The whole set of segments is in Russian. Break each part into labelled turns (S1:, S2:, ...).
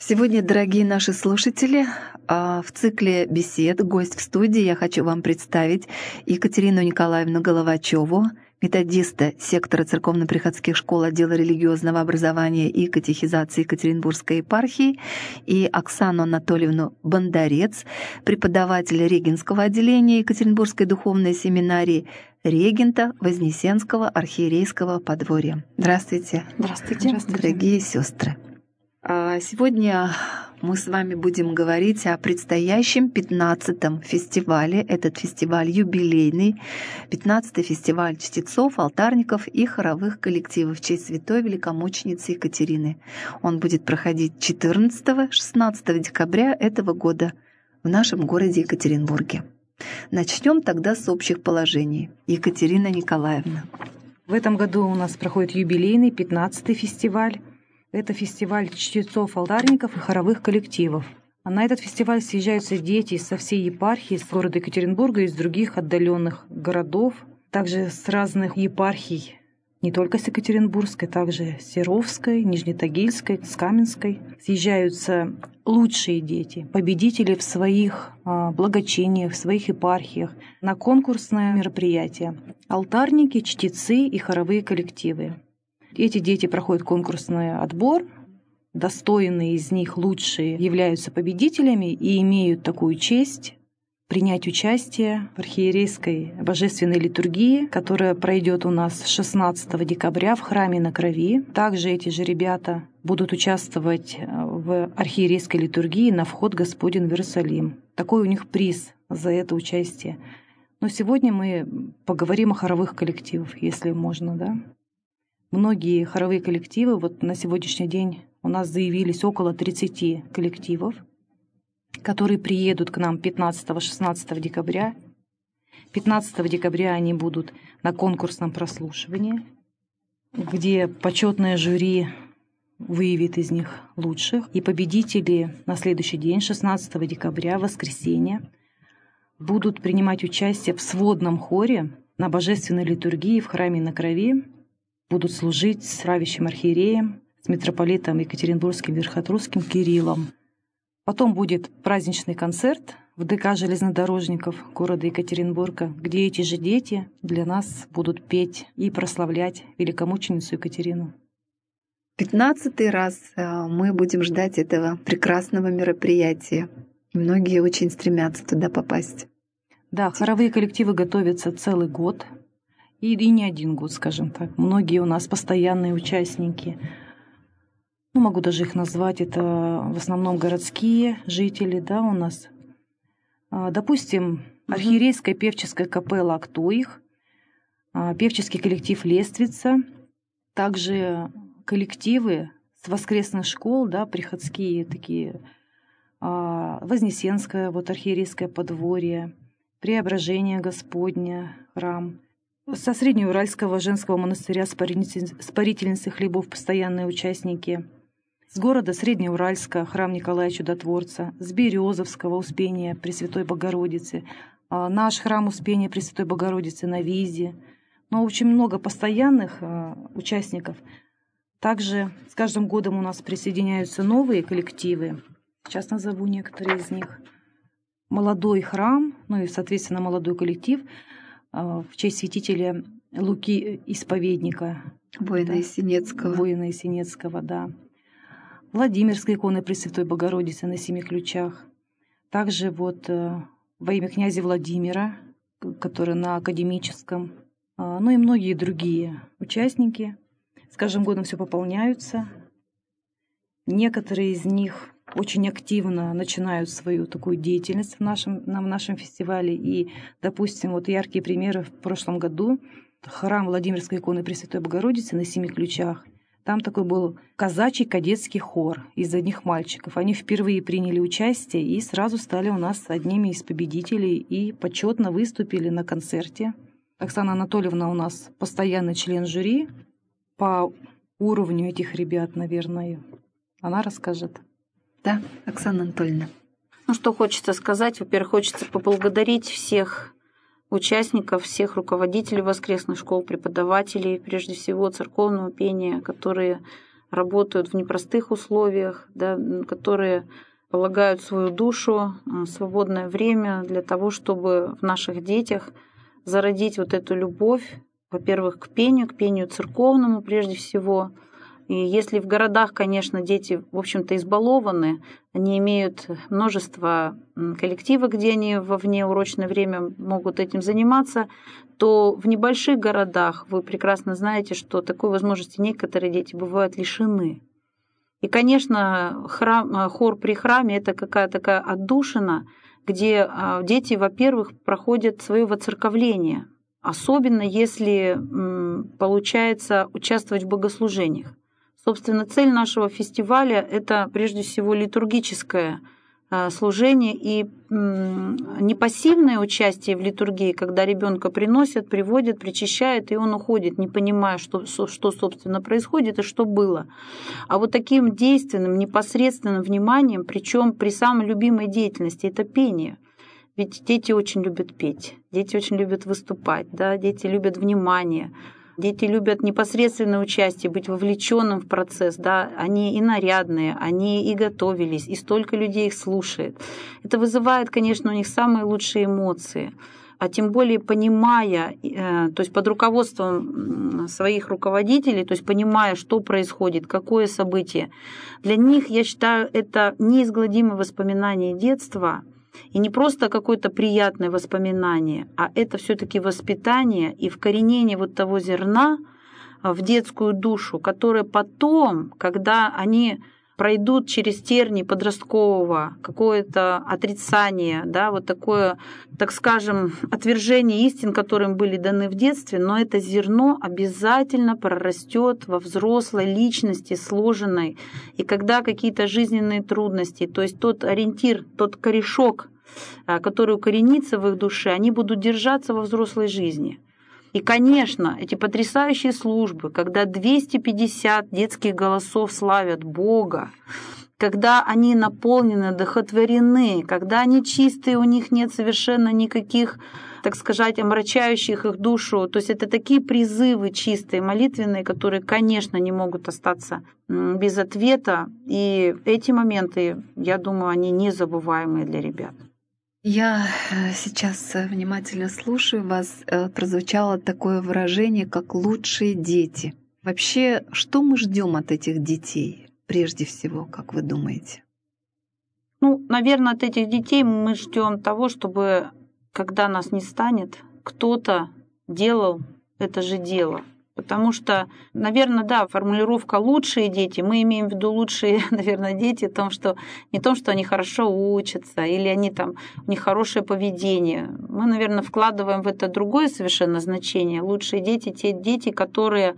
S1: Сегодня, дорогие наши слушатели, в цикле бесед «Гость в студии» я хочу вам представить Екатерину Николаевну Головачеву, методиста сектора церковно-приходских школ отдела религиозного образования и катехизации Екатеринбургской епархии, и Оксану Анатольевну Бондарец, преподавателя Регенского отделения Екатеринбургской духовной семинарии, регента Вознесенского архиерейского подворья. Здравствуйте.
S2: Здравствуйте.
S1: Дорогие сестры. Сегодня мы с вами будем говорить о предстоящем 15-м фестивале. Этот фестиваль юбилейный, 15-й фестиваль чтецов, алтарников и хоровых коллективов в честь святой великомученицы Екатерины. Он будет проходить 14-16 декабря этого года в нашем городе Екатеринбурге. Начнем тогда с общих положений. Екатерина Николаевна.
S2: В этом году у нас проходит юбилейный 15-й фестиваль. Это фестиваль чтецов, алтарников и хоровых коллективов. А на этот фестиваль съезжаются дети со всей епархии, с города Екатеринбурга и из других отдаленных городов, также с разных епархий, не только с Екатеринбургской, также с Серовской, Нижнетагильской, с Каменской. Съезжаются лучшие дети, победители в своих благочиниях, в своих епархиях на конкурсное мероприятие. Алтарники, чтецы и хоровые коллективы. Эти дети проходят конкурсный отбор, достойные из них лучшие являются победителями и имеют такую честь принять участие в архиерейской божественной литургии, которая пройдет у нас 16 декабря в храме на Крови. Также эти же ребята будут участвовать в архиерейской литургии на вход Господень в Иерусалим. Такой у них приз за это участие. Но сегодня мы поговорим о хоровых коллективах, если можно, да? Многие хоровые коллективы, вот на сегодняшний день у нас заявились около 30 коллективов, которые приедут к нам 15-16 декабря. 15 декабря они будут на конкурсном прослушивании, где почетное жюри выявит из них лучших. И победители на следующий день, 16 декабря, воскресенье, будут принимать участие в сводном хоре на божественной литургии в храме на Крови, будут служить с правящим архиереем, с митрополитом Екатеринбургским Верхотрусским Кириллом. Потом будет праздничный концерт в ДК железнодорожников города Екатеринбурга, где эти же дети для нас будут петь и прославлять великомученицу Екатерину.
S1: 15-й раз мы будем ждать этого прекрасного мероприятия. Многие очень стремятся туда попасть.
S2: Да, хоровые коллективы готовятся целый год. И не один год, скажем так. Многие у нас постоянные участники. Могу даже их назвать. Это в основном городские жители, да, у нас. Допустим, архиерейская певческая капелла «Актоих», певческий коллектив «Лествица», также коллективы с воскресных школ, да, приходские такие, Вознесенское, вот архиерейское подворье, Преображение Господня, храм. Со Среднеуральского женского монастыря Спарительницы хлебов постоянные участники. С города Среднеуральска храм Николая Чудотворца. С Березовского Успения Пресвятой Богородицы. Наш храм Успения Пресвятой Богородицы на Визе. Но очень много постоянных участников. Также с каждым годом у нас присоединяются новые коллективы. Сейчас назову некоторые из них. Молодой храм, и, соответственно, молодой коллектив в честь святителя Луки Исповедника.
S1: Воина Есенинского.
S2: Воина Есенинского, да. Владимирская икона Пресвятой Богородицы на 7 ключах. Также вот во имя князя Владимира, который на Академическом. И многие другие участники. С каждым годом все пополняются. Некоторые из них очень активно начинают свою такую деятельность в нашем фестивале. И, допустим, вот яркие примеры в прошлом году. Храм Владимирской иконы Пресвятой Богородицы на 7 ключах. Там такой был казачий кадетский хор из одних мальчиков. Они впервые приняли участие и сразу стали у нас одними из победителей и почетно выступили на концерте. Оксана Анатольевна у нас постоянный член жюри. По уровню этих ребят, наверное, она расскажет.
S1: Да, Оксана Анатольевна.
S3: Что хочется сказать? Во-первых, хочется поблагодарить всех участников, всех руководителей воскресных школ, преподавателей, прежде всего церковного пения, которые работают в непростых условиях, да, которые полагают свою душу, свободное время для того, чтобы в наших детях зародить вот эту любовь, во-первых, к пению церковному прежде всего. И если в городах, конечно, дети, в общем-то, избалованы, они имеют множество коллективов, где они во внеурочное время могут этим заниматься, то в небольших городах вы прекрасно знаете, что такой возможности некоторые дети бывают лишены. И, конечно, хор при храме — это какая-то такая отдушина, где дети, во-первых, проходят свое воцерковление, особенно если получается участвовать в богослужениях. Собственно, цель нашего фестиваля — это прежде всего литургическое служение и не пассивное участие в литургии, когда ребенка приносят, приводят, причащают, и он уходит, не понимая, что собственно происходит и что было. А вот таким действенным, непосредственным вниманием, причем при самой любимой деятельности — это пение. Ведь дети очень любят петь, дети очень любят выступать, да, дети любят внимание. Дети любят непосредственное участие, быть вовлеченным в процесс. Да? Они и нарядные, они и готовились, и столько людей их слушает. Это вызывает, конечно, у них самые лучшие эмоции. А тем более понимая, то есть под руководством своих руководителей, то есть понимая, что происходит, какое событие, для них, я считаю, это неизгладимое воспоминание детства. И не просто какое-то приятное воспоминание, а это все-таки воспитание и вкоренение вот того зерна в детскую душу, которое потом, когда они пройдут через тернии подросткового, какое-то отрицание, да, вот такое, так скажем, отвержение истин, которые им были даны в детстве, но это зерно обязательно прорастет во взрослой личности, сложенной. И когда какие-то жизненные трудности, то есть тот ориентир, тот корешок, который укоренится в их душе, они будут держаться во взрослой жизни. И, конечно, эти потрясающие службы, когда 250 детских голосов славят Бога, когда они наполнены, одухотворены, когда они чистые, у них нет совершенно никаких, так сказать, омрачающих их душу. То есть это такие призывы чистые, молитвенные, которые, конечно, не могут остаться без ответа. И эти моменты, я думаю, они незабываемые для ребят.
S1: Я сейчас внимательно слушаю вас. Прозвучало такое выражение, как «лучшие дети». Вообще, что мы ждем от этих детей, прежде всего, как вы думаете?
S3: Ну, наверное, от этих детей мы ждем того, чтобы, когда нас не станет, кто-то делал это же дело. Потому что, наверное, да, формулировка «лучшие дети», мы имеем в виду лучшие, наверное, дети в том, что не в том, что они хорошо учатся или они там, у них хорошее поведение. Мы, наверное, вкладываем в это другое совершенно значение. Лучшие дети — те дети, которые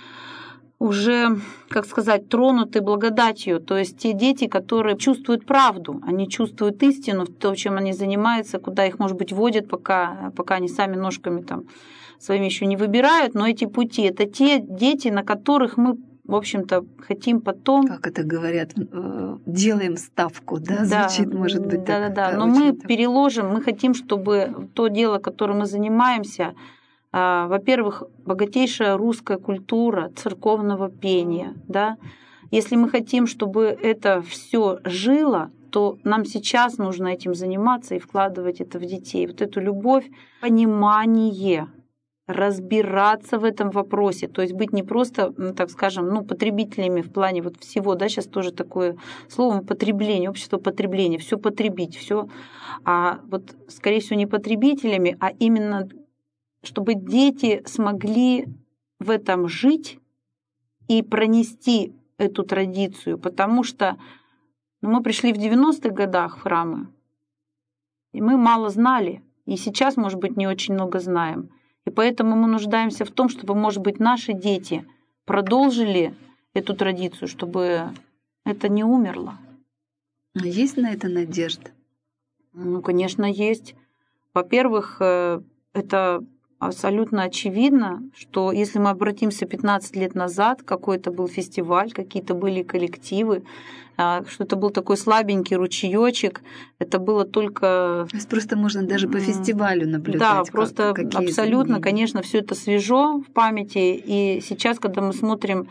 S3: уже, как сказать, тронуты благодатью, то есть те дети, которые чувствуют правду, они чувствуют истину, то, чем они занимаются, куда их, может быть, водят, пока они сами ножками там своими еще не выбирают, но эти пути — это те дети, на которых мы, в общем-то, хотим потом...
S1: Как это говорят, делаем ставку, да?
S3: Да,
S1: звучит, может быть, так.
S3: Да, но мы переложим, мы хотим, чтобы то дело, которым мы занимаемся, во-первых, богатейшая русская культура церковного пения, да. Если мы хотим, чтобы это все жило, то нам сейчас нужно этим заниматься и вкладывать это в детей. Вот эту любовь, понимание, разбираться в этом вопросе, то есть быть не просто, так скажем, потребителями в плане вот всего, да, сейчас тоже такое слово потребление, общество потребления, все потребить, все, а вот, скорее всего, не потребителями, а именно, чтобы дети смогли в этом жить и пронести эту традицию, потому что мы пришли в 90-х годах в храмы, и мы мало знали, и сейчас, может быть, не очень много знаем. И поэтому мы нуждаемся в том, чтобы, может быть, наши дети продолжили эту традицию, чтобы это не умерло.
S1: Есть на это надежда?
S3: Ну, конечно, есть. Во-первых, это абсолютно очевидно, что если мы обратимся 15 лет назад, какой-то был фестиваль, какие-то были коллективы, что это был такой слабенький ручеёчек, это было только...
S1: То есть просто можно даже по фестивалю наблюдать.
S3: Да, просто абсолютно, конечно, все это свежо в памяти. И сейчас, когда мы смотрим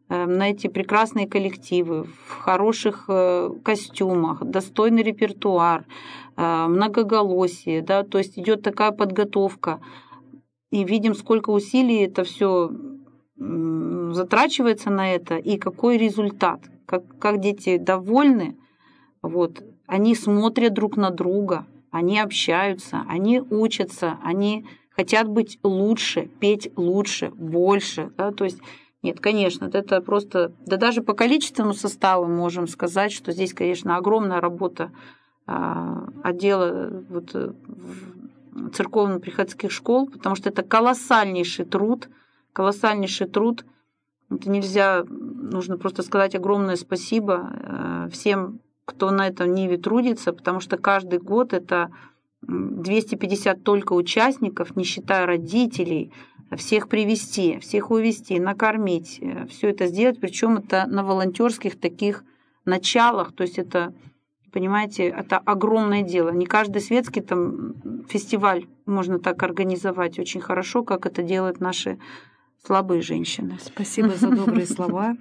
S3: на эти прекрасные коллективы, в хороших костюмах, достойный репертуар, многоголосие, да, то есть идет такая подготовка. И видим, сколько усилий это все затрачивается на это, и какой результат, как дети довольны, вот, они смотрят друг на друга, они общаются, они учатся, они хотят быть лучше, петь лучше, больше, да, то есть нет, конечно, это просто, да даже по количественному составу можем сказать, что здесь, конечно, огромная работа отдела церковно-приходских школ, потому что это колоссальнейший труд. Это нельзя, нужно просто сказать огромное спасибо всем, кто на этом ниве трудится, потому что каждый год это 250 только участников, не считая родителей, всех привести, всех увести, накормить, все это сделать, причем это на волонтерских таких началах, то есть это, понимаете, это огромное дело. Не каждый светский там фестиваль можно так организовать очень хорошо, как это делают наши слабые женщины.
S2: Спасибо за добрые слова.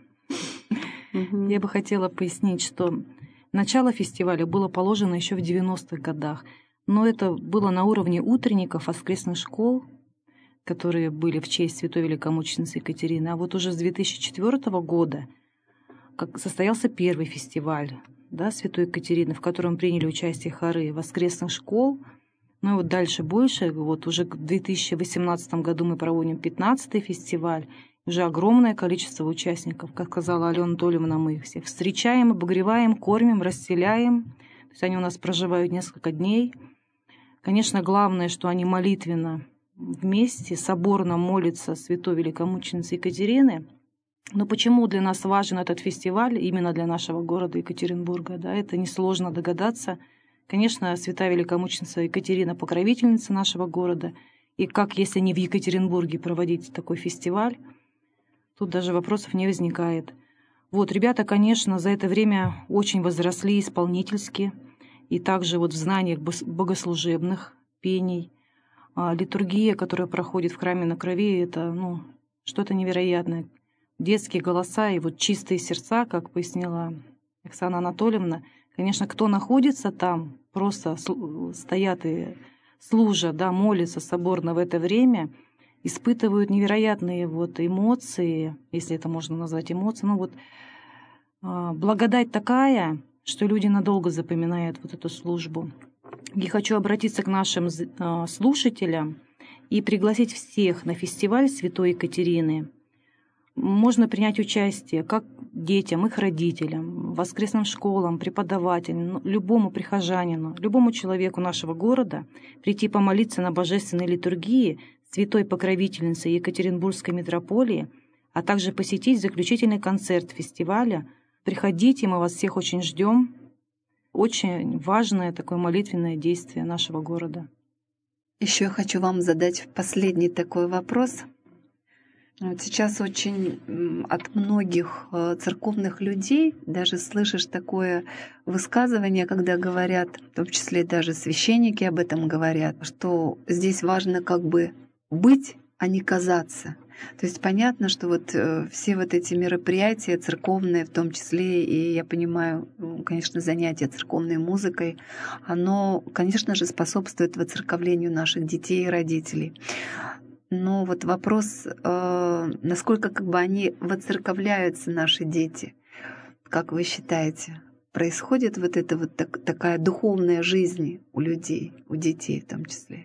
S2: Я бы хотела пояснить, что начало фестиваля было положено еще в 90-х годах, но это было на уровне утренников, воскресных школ, которые были в честь святой великомученицы Екатерины. А вот уже с 2004 года состоялся первый фестиваль, да, святой Екатерины, в котором приняли участие хоры воскресных школ. Ну и вот дальше больше. Вот уже в 2018 году мы проводим 15-й фестиваль. Уже огромное количество участников. Как сказала Алена Анатольевна, мы их всех встречаем, обогреваем, кормим, расселяем. То есть они у нас проживают несколько дней. Конечно, главное, что они молитвенно вместе, соборно молятся святой великомученице Екатерины. Но почему для нас важен этот фестиваль, именно для нашего города Екатеринбурга, да, это несложно догадаться. Конечно, святая великомученица Екатерина — покровительница нашего города. И как, если не в Екатеринбурге, проводить такой фестиваль, тут даже вопросов не возникает. Вот, ребята, конечно, за это время очень возросли исполнительски, и также вот в знаниях богослужебных, пений. Литургия, которая проходит в храме на Крови, это что-то невероятное. Детские голоса и вот чистые сердца, как пояснила Оксана Анатольевна. Конечно, кто находится там, просто стоят и служат, да, молятся соборно в это время, испытывают невероятные вот эмоции, если это можно назвать эмоции. Благодать такая, что люди надолго запоминают вот эту службу. И хочу обратиться к нашим слушателям и пригласить всех на фестиваль Святой Екатерины. Можно принять участие как детям, их родителям, воскресным школам, преподавателям, любому прихожанину, любому человеку нашего города прийти помолиться на божественной литургии святой покровительницы Екатеринбургской митрополии, а также посетить заключительный концерт фестиваля. Приходите, мы вас всех очень ждем. Очень важное такое молитвенное действие нашего города.
S1: Еще я хочу вам задать последний такой вопрос. Вот сейчас очень от многих церковных людей даже слышишь такое высказывание, когда говорят, в том числе даже священники об этом говорят, что здесь важно как бы быть, а не казаться. То есть понятно, что вот все вот эти мероприятия церковные, в том числе, и я понимаю, конечно, занятия церковной музыкой, оно, конечно же, способствует воцерковлению наших детей и родителей. Но вот вопрос, насколько как бы они воцерковляются, наши дети, как вы считаете, происходит вот эта вот такая духовная жизнь у людей, у детей в том числе?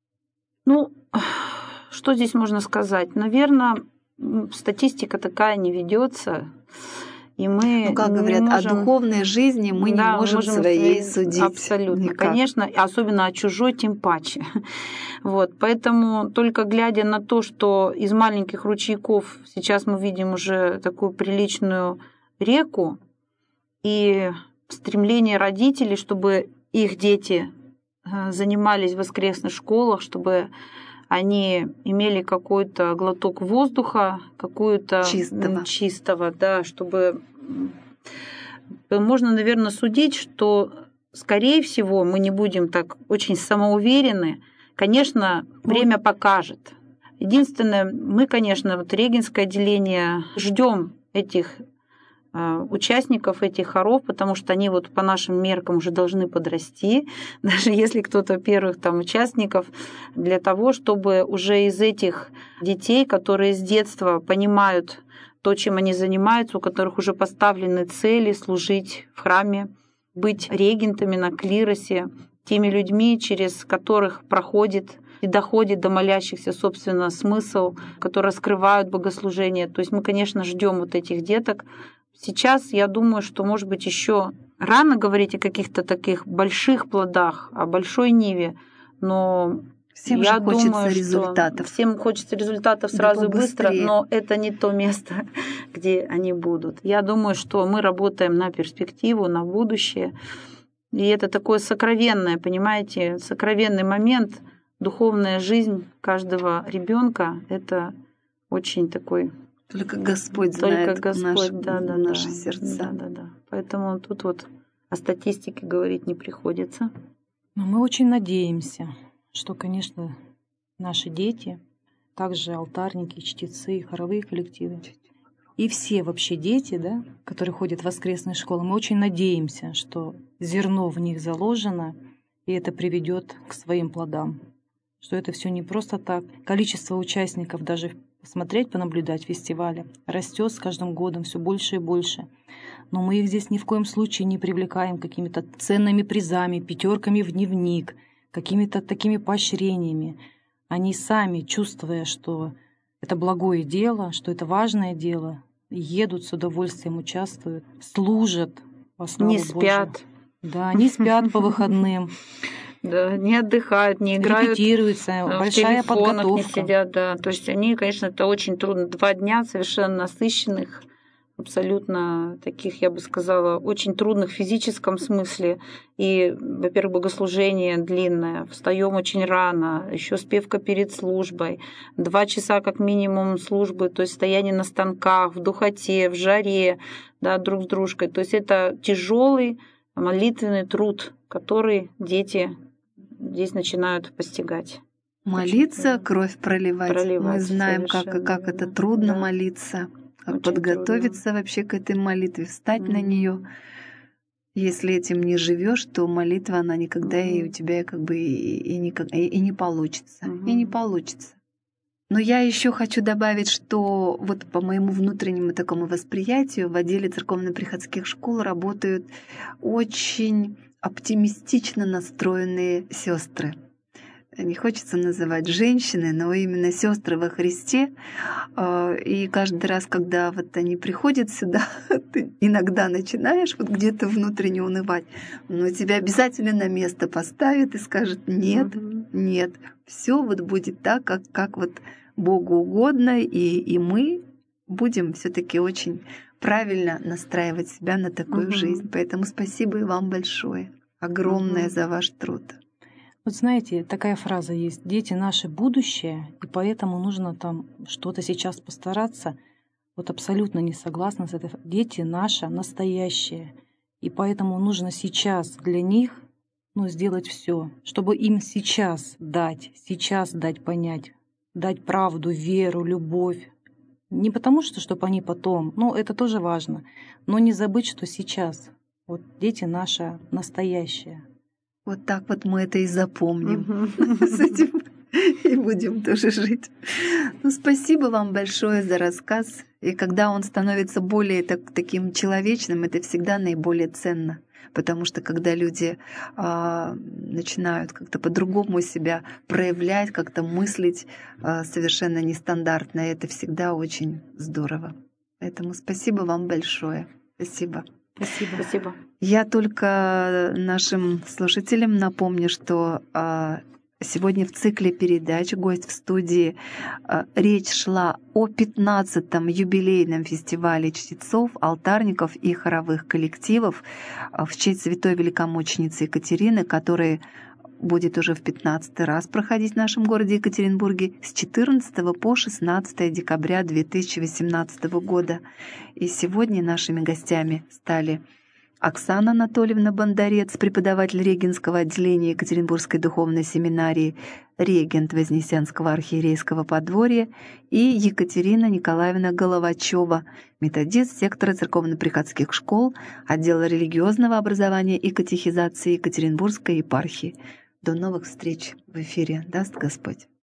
S3: Что здесь можно сказать? Наверное, статистика такая не ведется, и мы
S1: как говорят,
S3: можем...
S1: о духовной жизни мы не можем своей судить.
S3: Абсолютно,
S1: никак.
S3: Конечно, особенно о чужой тем паче. Вот, поэтому только глядя на то, что из маленьких ручейков сейчас мы видим уже такую приличную реку, и стремление родителей, чтобы их дети занимались в воскресных школах, чтобы они имели какой-то глоток воздуха, какую-то чистого, да, чтобы можно, наверное, судить, что, скорее всего, мы не будем так очень самоуверены. Конечно, время покажет. Единственное, мы, конечно, вот Регинское отделение ждем этих участников этих хоров, потому что они вот по нашим меркам уже должны подрасти, даже если кто-то первых там участников, для того, чтобы уже из этих детей, которые с детства понимают то, чем они занимаются, у которых уже поставлены цели служить в храме, быть регентами на клиросе, теми людьми, через которых проходит и доходит до молящихся, собственно, смысл, которые раскрывают богослужение. То есть мы, конечно, ждем вот этих деток. Сейчас я думаю, что, может быть, еще рано говорить о каких-то таких больших плодах, о большой ниве, но
S1: всем
S3: я
S1: же хочется
S3: думаю,
S1: результатов.
S3: Что всем хочется результатов сразу и быстро, но это не то место, где они будут. Я думаю, что мы работаем на перспективу, на будущее. И это такое сокровенное, понимаете, сокровенный момент. Духовная жизнь каждого ребенка — это очень такой...
S1: Только Господь знает наши сердца.
S3: Да. Поэтому тут вот о статистике говорить не приходится.
S2: Но мы очень надеемся, что, конечно, наши дети, также алтарники, чтецы, хоровые коллективы, и все вообще дети, да, которые ходят в воскресные школы, мы очень надеемся, что зерно в них заложено, и это приведет к своим плодам. Что это все не просто так. Количество участников, даже посмотреть, понаблюдать в фестивале, растет с каждым годом все больше и больше. Но мы их здесь ни в коем случае не привлекаем какими-то ценными призами, пятерками в дневник, какими-то такими поощрениями. Они сами, чувствуя, что это благое дело, что это важное дело, едут с удовольствием, участвуют, служат во славу
S3: не спят.
S2: Божию. Да, не спят по выходным.
S3: Да, не отдыхают, не играют.
S2: Репетируется, большая подготовка.
S3: Не сидят, да. То есть они, конечно, это очень трудно. 2 дня совершенно насыщенных, абсолютно таких, я бы сказала, очень трудных в физическом смысле. И, во-первых, богослужение длинное, встаем очень рано, еще спевка перед службой, 2 часа как минимум службы, то есть стояние на станках, в духоте, в жаре, да, друг с дружкой. То есть это тяжелый молитвенный труд, который дети здесь начинают постигать.
S1: Молиться, кровь проливать. Мы знаем, как это трудно молиться, как очень подготовиться трудно вообще к этой молитве, встать на нее. Если этим не живешь, то молитва, она никогда и у тебя как бы и не получится. И не получится. Но я еще хочу добавить, что вот по моему внутреннему такому восприятию в отделе церковно-приходских школ работают очень оптимистично настроенные сестры. Не хочется называть женщины, но именно сестры во Христе. И каждый раз, когда вот они приходят сюда, ты иногда начинаешь вот где-то внутренне унывать, но тебя обязательно на место поставят и скажут: нет, нет, все вот будет так, как вот Богу угодно, и мы будем все-таки очень правильно настраивать себя на такую жизнь. Поэтому спасибо и вам большое, огромное за ваш труд.
S2: Вот знаете, такая фраза есть: дети наше будущее, и поэтому нужно там что-то сейчас постараться. Вот абсолютно не согласна с этой. Дети наше настоящее, и поэтому нужно сейчас для них сделать все, чтобы им сейчас дать понять, дать правду, веру, любовь. Не потому что, чтобы они потом, это тоже важно, но не забыть, что сейчас вот дети наше настоящее.
S1: Вот так вот мы это и запомним. С этим и будем тоже жить. Спасибо вам большое за рассказ. И когда он становится более таким человечным, это всегда наиболее ценно. Потому что когда люди начинают как-то по-другому себя проявлять, как-то мыслить совершенно нестандартно, это всегда очень здорово. Поэтому спасибо вам большое. Спасибо.
S3: Спасибо.
S1: Я только нашим слушателям напомню, что сегодня в цикле передач «Гость в студии» речь шла о 15-м юбилейном фестивале чтецов, алтарников и хоровых коллективов в честь святой великомученицы Екатерины, который будет уже в 15-й раз проходить в нашем городе Екатеринбурге с 14 по 16 декабря 2018 года. И сегодня нашими гостями стали Оксана Анатольевна Бондарец, преподаватель Регенского отделения Екатеринбургской духовной семинарии, регент Вознесенского архиерейского подворья, и Екатерина Николаевна Головачева, методист сектора церковно-приходских школ, отдела религиозного образования и катехизации Екатеринбургской епархии. До новых встреч в эфире. Даст Господь.